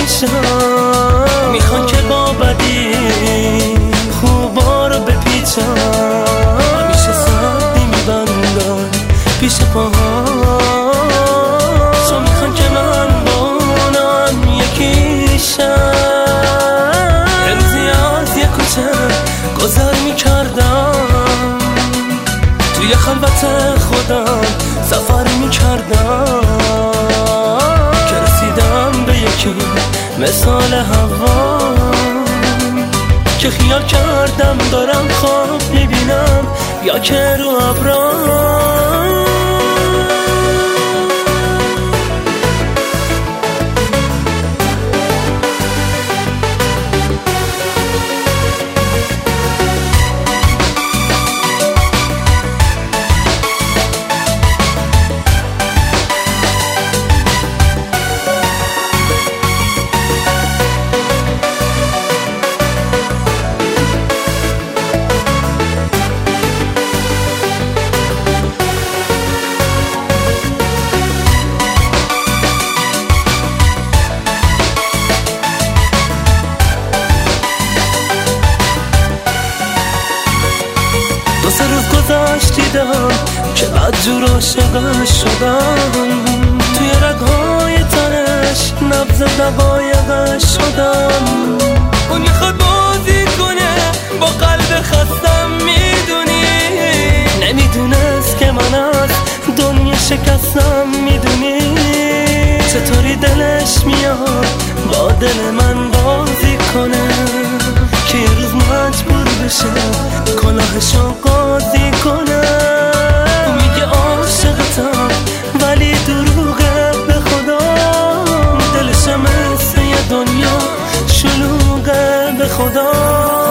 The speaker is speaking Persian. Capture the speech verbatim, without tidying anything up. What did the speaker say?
میشم. میخوان که با بدی خوبا رو بپیچم، همیشه سردی میبندن پیش پاها، چون میخوان که من با اونم یکیشم. امروزی از یه کوچه گذر میکردم، توی خلوت خودم سفر میکردم، که رسیدم به یکی مثال هوا، که خیال کردم دارم خواب میبینم یا که رو ابرام. دو سه روز گذشت دیدم که بدجور عاشقش شدم، توی رگهای تنش نبض دقایقش شدم. اون میخواد بازی کنه با قلب خستم، میدونی نمیدونست که من از دنیا شکستم، میدونی چطوری دلش میاد با دل من بازی کنه، که یه روز مجبور بشه کلاهشو قاضی کنه. میگه عاشقتم ولی دروغه به خدا، دلشم مثل یه دنیا شلوغه به خدا.